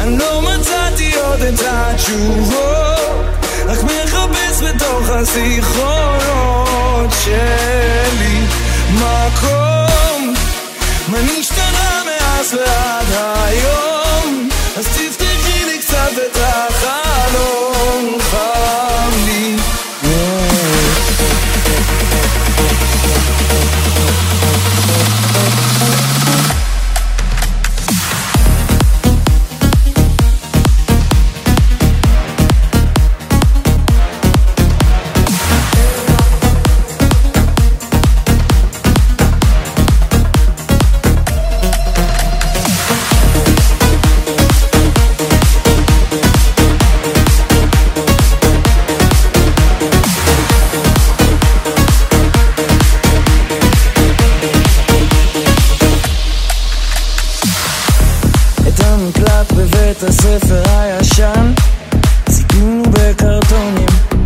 אני לא מצאתי עוד את התשובות, רק מחפש בתוך הזיכרונות שלי מקום. מה נשתנה מאז ועד היום? אז תפתחי לי קצת את החלום, חם לי. בבית הספר הישן סיכנו בקרטונים,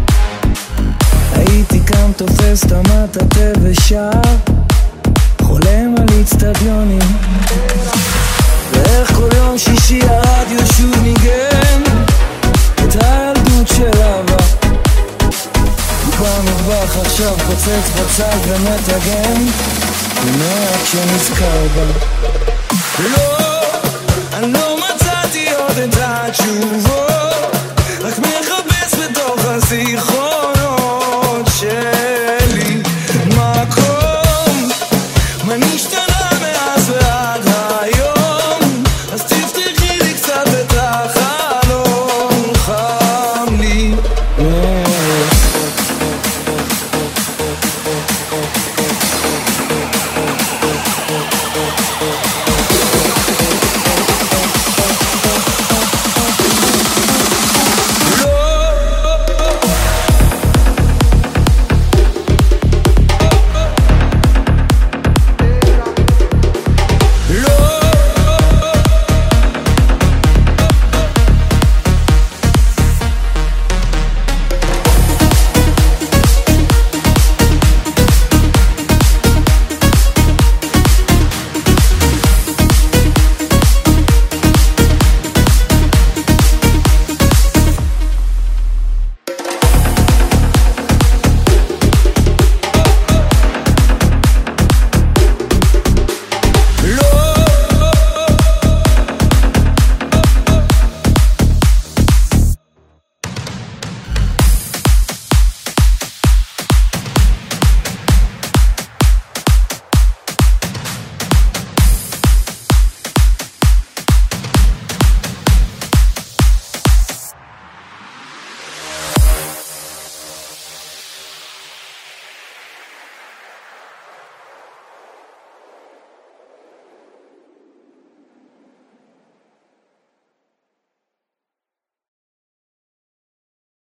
הייתי קם תופס את המטאטה ושר, חולם על אצטדיונים, ואיך כל יום שישי הרדיו שוב ניגן את הילדות של אבא. במטבח עכשיו פוצץ בצל ומתגן, ומעט שנזכר בה. לא, אני לא מצאתי עוד את התשובה,